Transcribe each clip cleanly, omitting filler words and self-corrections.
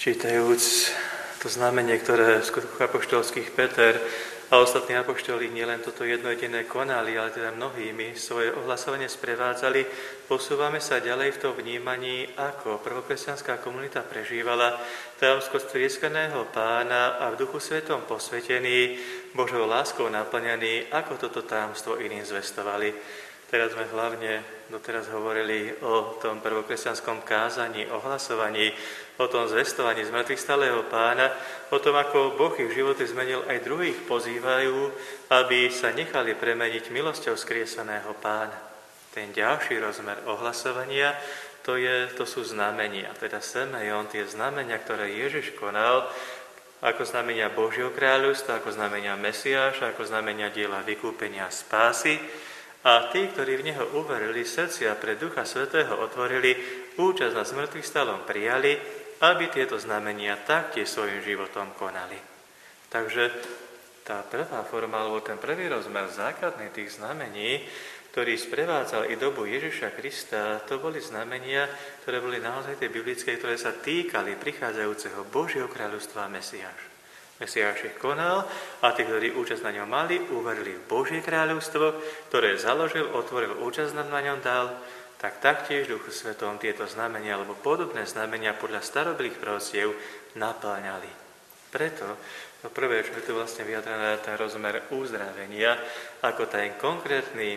Čítajúc to znamenie, ktoré v skutkoch apoštolských Peter a ostatní apoštoli nielen toto jedno jediné konali, ale teda mnohými svoje ohlasovanie sprevádzali, posúvame sa ďalej v tom vnímaní, ako prvokresťanská komunita prežívala tajomstvo strieskaného Pána a v Duchu Svetom posvetený, Božou láskou naplňaný, ako toto tajomstvo iným zvestovali. Teraz sme hlavne doteraz hovorili o tom prvokresťanskom kázaní, ohlasovaní, o tom zvestovaní z mŕtvych stáleho Pána, o tom, ako Boh ich životy zmenil, aj druhých pozývajú, aby sa nechali premeniť milosťou skriesaného Pána. Ten ďalší rozmer ohlasovania, to sú znamenia, teda semeion, tie znamenia, ktoré Ježiš konal, ako znamenia Božieho kráľovstva, ako znamenia Mesiáša, ako znamenia diela vykúpenia spásy. A tí, ktorí v Neho uverili, srdcia pre Ducha Svätého otvorili, účasť na smrtvých stalom prijali, aby tieto znamenia taktiež svojim životom konali. Takže tá prvá forma, alebo ten prvý rozmer základný tých znamení, ktorý sprevádzal i dobu Ježiša Krista, to boli znamenia, ktoré boli naozaj tie biblické, ktoré sa týkali prichádzajúceho Božieho kráľovstva Mesiáša. Mesiáš ich konal a tí, ktorí účasť na ňom mali, uverili v Božie kráľovstvo, ktoré založil, otvoril, účasť na ňom dal, tak taktiež Duchu Svetom tieto znamenia alebo podobné znamenia podľa starobylých proroctiev naplňali. Preto to prvé, čo je tu vlastne vyjadrené, ten rozmer uzdravenia, ako ten konkrétny,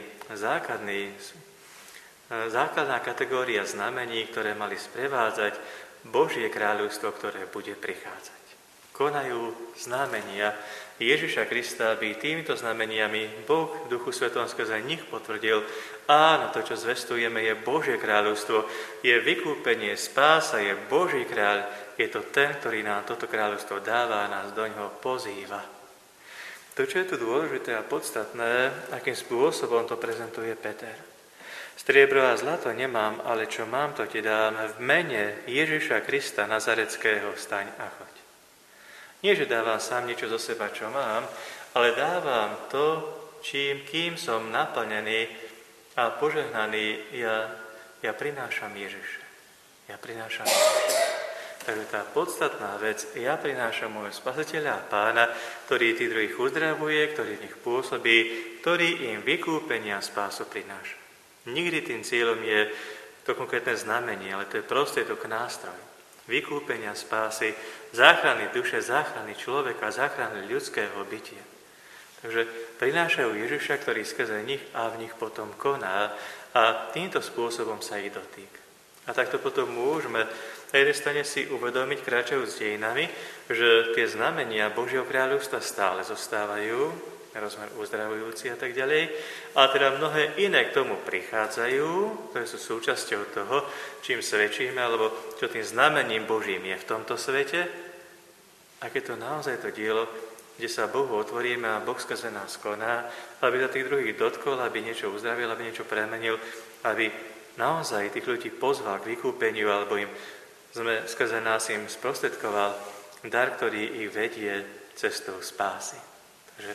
základná kategória znamení, ktoré mali sprevádzať Božie kráľovstvo, ktoré bude prichádzať. Konajú znamenia Ježiša Krista, aby týmito znameniami Boh v Duchu Svetom skrze nich potvrdil, áno, to, čo zvestujeme, je Božie kráľovstvo, je vykúpenie, spása, je Boží kráľ, je to ten, ktorý nám toto kráľovstvo dáva a nás do ňoho pozýva. To, čo je tu dôležité a podstatné, akým spôsobom to prezentuje Peter. Striebro a zlato nemám, ale čo mám, to ti dám v mene Ježiša Krista Nazareckého, vstaň a choď. Nie, že dávam sám niečo zo seba, čo mám, ale dávam to, kým som naplnený a požehnaný, ja prinášam Ježiša. Ja prinášam Ježiša. Takže tá podstatná vec, ja prinášam môjho Spasiteľa a Pána, ktorý tých druhých uzdravuje, ktorý v nich pôsobí, ktorý im vykúpenia a spásu prináša. Nikdy tým cieľom je to konkrétne znamenie, ale to je prostriedok, nástroj. Vykúpenia, spásy, záchrany duše, záchrany človeka, záchrany ľudského bytia. Takže prinášajú Ježiša, ktorý skrze nich a v nich potom koná a týmto spôsobom sa ich dotýka. A takto potom môžeme na jednej strane si uvedomiť, kráčajúc dejinami, že tie znamenia Božieho kráľovstva stále zostávajú, rozmer uzdravujúci a tak ďalej. A teda mnohé iné k tomu prichádzajú, ktoré sú súčasťou toho, čím svedčíme, alebo čo tým znamením Božím je v tomto svete. A keď to naozaj to dielo, kde sa Bohu otvoríme a Boh skrze nás koná, aby sa tých druhých dotkol, aby niečo uzdravil, aby niečo premenil, aby naozaj tých ľudí pozval k vykúpeniu, alebo skrze nás im sprostredkoval dar, ktorý ich vedie cestou spásy. Takže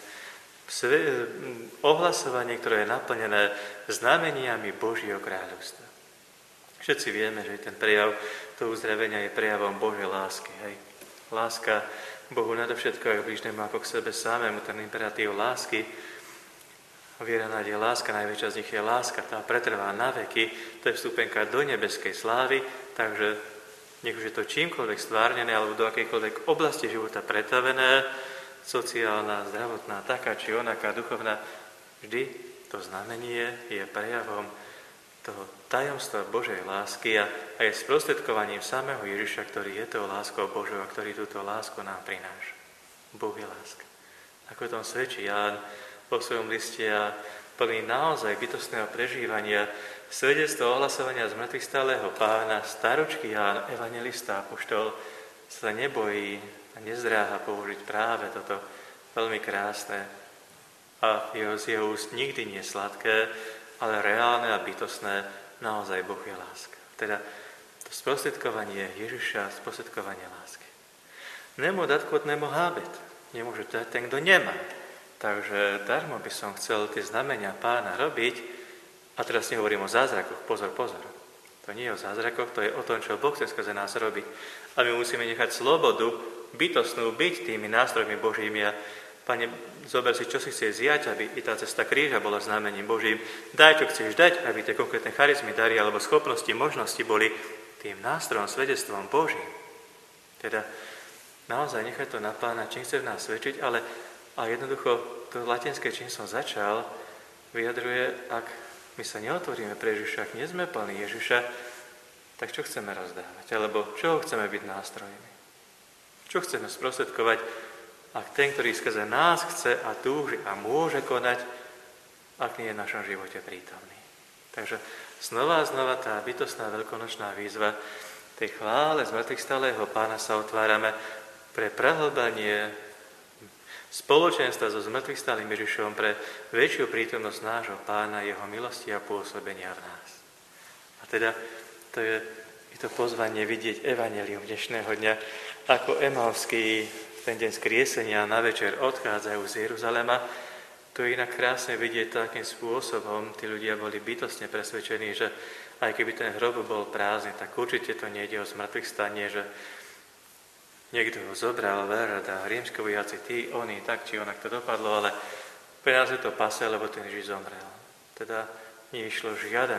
ohlasovanie, ktoré je naplnené znameniami Božieho kráľovstva. Všetci vieme, že ten prejav toho uzdravenia je prejavom Božej lásky. Hej. Láska Bohu nadovšetko aj blížnemu ako k sebe samému, ten imperatív lásky. Viera, nádej, láska, najväčšia z nich je láska, tá pretrvá na veky, to je vstupenka do nebeskej slávy, takže nech už je to čímkoľvek stvárnené alebo do akejkoľvek oblasti života pretavené, sociálna, zdravotná, taká či onaká, duchovná, vždy to znamenie je prejavom toho tajomstva Božej lásky a je sprostredkovaním samého Ježiša, ktorý je tou láskou Božou a ktorý túto lásku nám prináša. Boh je láska. Ako tom svedčí Ján vo svojom liste a plný naozaj bytostného prežívania, svedectvo ohlasovania z mŕtvych stáleho Pána, staročký Ján, evanjelista, apoštol, sa nebojí a nezdráha použiť práve toto veľmi krásne a z jeho úst nikdy nie sladké, ale reálne a bytostné, naozaj Boh je láska. Teda to sprostredkovanie Ježiša, sprostredkovanie lásky. Nemo dat, kvot nemo hábet. Nemôže dať ten, kto nemá. Takže darmo by som chcel tie znamenia Pána robiť, a teraz nehovorím o zázrakoch, pozor. To nie je o zázrakoch, to je o tom, čo Boh chce skrze nás robiť. A my musíme nechať slobodu bytostnú byť tými nástrojmi Božími. A Pane, zober si, čo si chceš zjať, aby i tá cesta kríža bola znamením Božím. Daj, čo chceš dať, aby tie konkrétne charizmy, dary alebo schopnosti, možnosti boli tým nástrojom, svedectvom Božím. Teda naozaj nechaj to na Pána, čím chce v nás svedčiť, ale jednoducho to latinské, čím som začal, vyjadruje, ak my sa neotvoríme pre Ježiša, ak nie sme plní Ježiša, tak čo chceme rozdávať? Alebo čoho chceme byť nástrojmi? Čo chceme sprostredkovať, ak ten, ktorý skrze nás chce a túži a môže konať, ak nie je v našom živote prítomný? Takže znova a znova tá bytostná veľkonočná výzva tej chvále zmrtvých stalého Pána sa otvárame pre prehlbanie spoločenstva so zmrtvých stalým Ježišom, pre väčšiu prítomnosť nášho Pána, jeho milosti a pôsobenia v nás. A teda to je to pozvanie vidieť evanjelium dnešného dňa, ako Emavský ten deň skriesenia na večer odchádzajú z Jeruzalema. To je inak krásne vidieť takým spôsobom. Tí ľudia boli bytostne presvedčení, že aj keby ten hrob bol prázdny, tak určite to nejde o zmrtvých stanie, že niekto ho zobral, Verad a rímski vojaci, tí, oni, tak či onak to dopadlo, ale pre nás je to pase, lebo ten Ježiš zomrel. Teda neišlo žiaden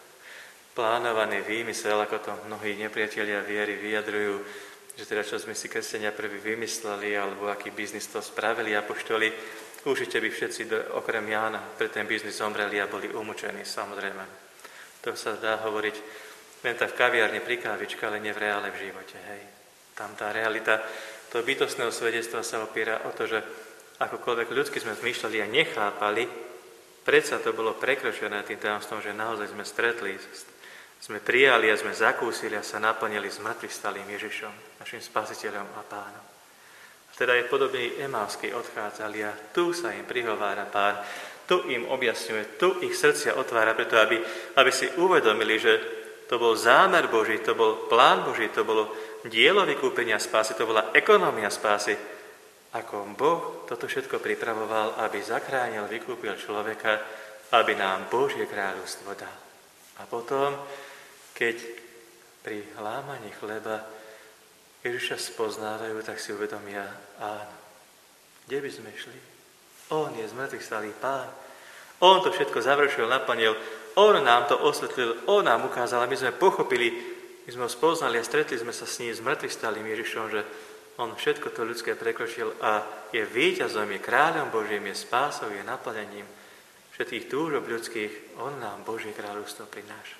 plánovaný výmysel, ako to mnohí nepriatelia viery vyjadrujú, že teda čo sme si kresťania prví vymysleli, alebo aký biznis to spravili apoštoli, určite by všetci, okrem Jána, pre ten biznis zomreli a boli umúčení, samozrejme. To sa dá hovoriť len tak v kaviarni pri kávičke, ale nie v reále v živote, hej. Tam tá realita toho bytostného svedectva sa opiera o to, že akokoľvek ľudsky sme zmýšľali a nechápali, predsa to bolo prekročené tým tajomstvom, že naozaj sme stretli, sme prijali a sme zakúsili a sa naplnili s mŕtvych stalým Ježišom, našim spasiteľom a Pánom. A teda je podobný Emavský odchádzali a tu sa im prihovára Pán, tu im objasňuje, tu ich srdcia otvára, preto aby si uvedomili, že to bol zámer Boží, to bol plán Boží, to bolo dielo vykúpenia spásy, to bola ekonómia spásy. Ako Boh toto všetko pripravoval, aby zachránil, vykúpil človeka, aby nám Božie kráľovstvo dal. A potom, keď pri lámaní chleba Ježiša spoznávajú, tak si uvedomia, áno, kde by sme šli? On je zmrtvých stalý Pán. On to všetko završil, naplnil. On nám to osvetlil, on nám ukázal, a my sme pochopili, my sme ho spoznali a stretli sme sa s ním, zmrtvých stalým Ježišom, že on všetko to ľudské prekročil a je víťazom, je kráľom Božím, je spásou, je naplnením všetkých túžob ľudských. On nám Božie kráľovstvo prináša.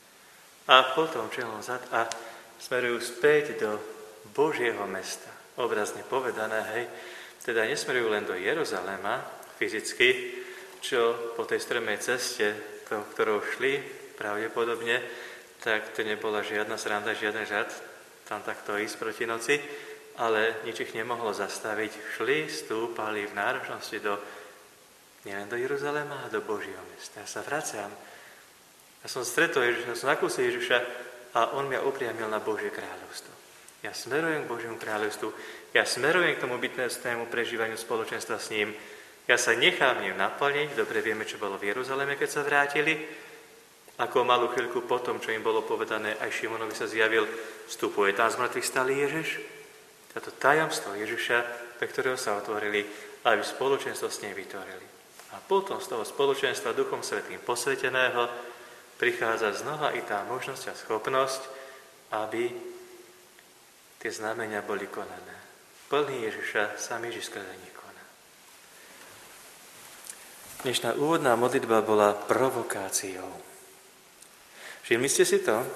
A potom čelom zad a smerujú späť do Božieho mesta. Obrazne povedané, hej, teda nesmerujú len do Jeruzalema fyzicky, čo po tej strmej ceste, ktorou šli pravdepodobne, tak to nebola žiadna sranda, žiaden žart tam takto ísť proti noci, ale nič ich nemohlo zastaviť. Šli, stúpali v náročnosti nielen do Jeruzalema, a do Božieho mesta. Ja sa vraciam. Ja som stretol Ježiša, som nakúsil Ježiša a on mňa upriamil na Božie kráľovstvo. Ja smerujem k Božiemu kráľovstvu, ja smerujem k tomu bytostnému prežívaniu spoločenstva s ním. Ja sa nechám ním naplniť, dobre vieme, čo bolo v Jeruzaleme, keď sa vrátili. Ako malú chvíľku potom, čo im bolo povedané, aj Šimonovi sa zjavil, vstupuje tam z mŕtvych stalý Ježiš. Toto tajomstvo Ježiša, pre ktorého sa otvorili, aby spoločenstvo s ním vytvorili. A potom z toho spoločenstva Duchom Svätým posveteného prichádza znova i tá možnosť a schopnosť, aby tie znamenia boli konané. Plný Ježiša sám Ježiš skrze nich koná. Dnešná úvodná modlitba bola provokáciou. Všimli ste si to?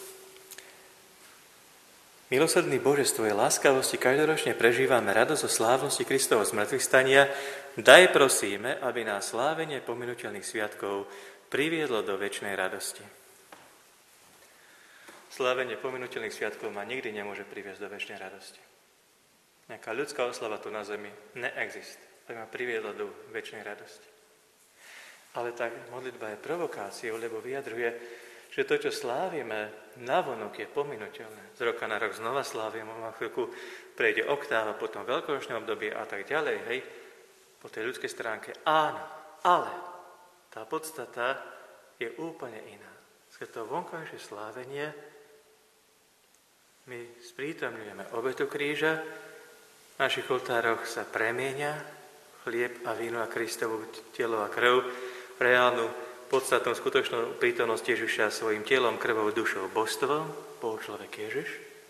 Milosrdný Bože, z Tvojej láskavosti každoročne prežívame radosť zo slávnosti Kristovho zmŕtvychvstania. Daj prosíme, aby nás slávenie pominuteľných sviatkov priviedlo do večnej radosti. Slávenie pominuteľných sviatkov ma nikdy nemôže priviesť do večnej radosti. Nejaká ľudská oslava tu na zemi neexistuje, aby ma priviedla do večnej radosti. Ale tá modlitba je provokáciou, lebo vyjadruje, že to, čo slávime, navonok je pominuteľné. Z roka na rok znova slávime, a chvíľku prejde oktáva, potom veľkonočné obdobie a tak ďalej, hej. Po tej ľudskej stránke áno, ale tá podstata je úplne iná. Skrze to vonkajšie slávenie my sprítomňujeme obetu kríža, v našich oltároch sa premieňa chlieb a víno a Kristovu telo a krv, reálnu, podstatnú, skutočnú prítomnosť Ježiša svojim telom, krvou, dušou, božstvom, bol človek Ježiš.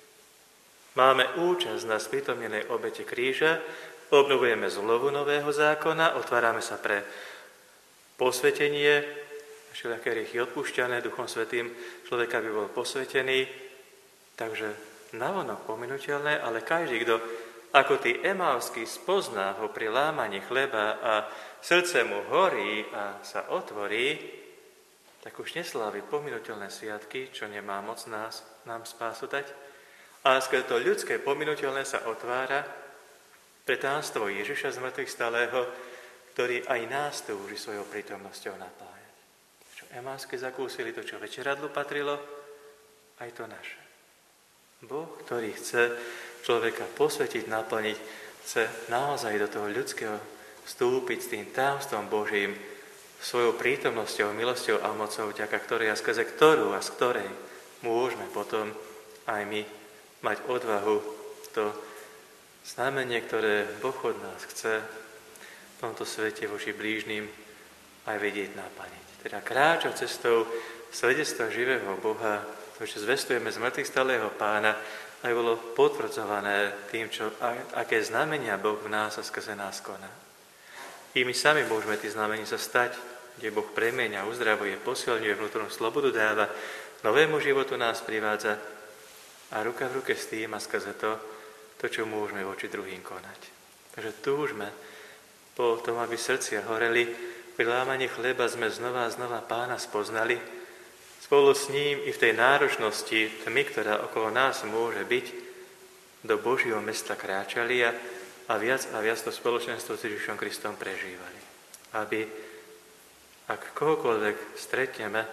Máme účasť na sprítomnenej obete kríža, obnovujeme zmluvu nového zákona, otvárame sa pre posvetenie, všelijaké hriechy odpúšťané Duchom Svätým, človek by bol posvetený, takže navonok pominuteľné, ale každý, kto ako tí Emávsky spozná ho pri lámaní chleba a srdce mu horí a sa otvorí, tak už neslávi pominuteľné sviatky, čo nemá moc nám spásu dať. A skrze to ľudské pominuteľné sa otvára pre tajomstvo Ježiša z mŕtvych stalého, ktorý aj nás túži svojou prítomnosťou napájať. Čo Emávske zakúsili, to, čo večeradlu patrilo, aj to naše. Boh, ktorý chce človeka posvetiť, naplniť, chce naozaj do toho ľudského vstúpiť s tým tajomstvom Božím, svojou prítomnosťou, milosťou a mocou, vďaka ktorej a skrze ktorú a z ktorej môžeme potom aj my mať odvahu to znamenie, ktoré Boh od nás chce v tomto svete voči blížnym aj vedieť naplniť. Teda kráčať cestou svedectva živého Boha, to, čo zvestujeme z mŕtvych stalého Pána, aj bolo potvrdzované tým, aké znamenia Boh v nás a skrze nás koná. I my sami môžeme tie znamenia sa stať, kde Boh premieňa, uzdravuje, posilňuje, vnútornú slobodu dáva, novému životu nás privádza a ruka v ruke s tým a skrze to, čo môžeme voči druhým konať. Takže túžme po tom, aby srdcia horeli, pri lámaní chleba sme znova a znova Pána spoznali, spolu s ním i v tej náročnosti tmy, ktorá okolo nás môže byť, do Božieho mesta kráčali a viac to spoločenstvo s Ježišom Kristom prežívali. Aby, ak kohokoľvek stretneme,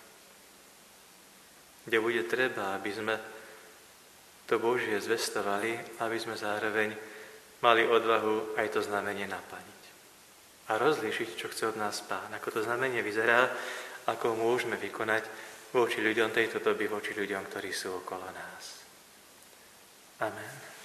kde bude treba, aby sme to Božie zvestovali, aby sme zároveň mali odvahu aj to znamenie naplniť. A rozlíšiť, čo chce od nás Pán, ako to znamenie vyzerá, ako môžeme vykonať voči ľuďom tejto doby, voči ľuďom, ktorí sú okolo nás. Amen.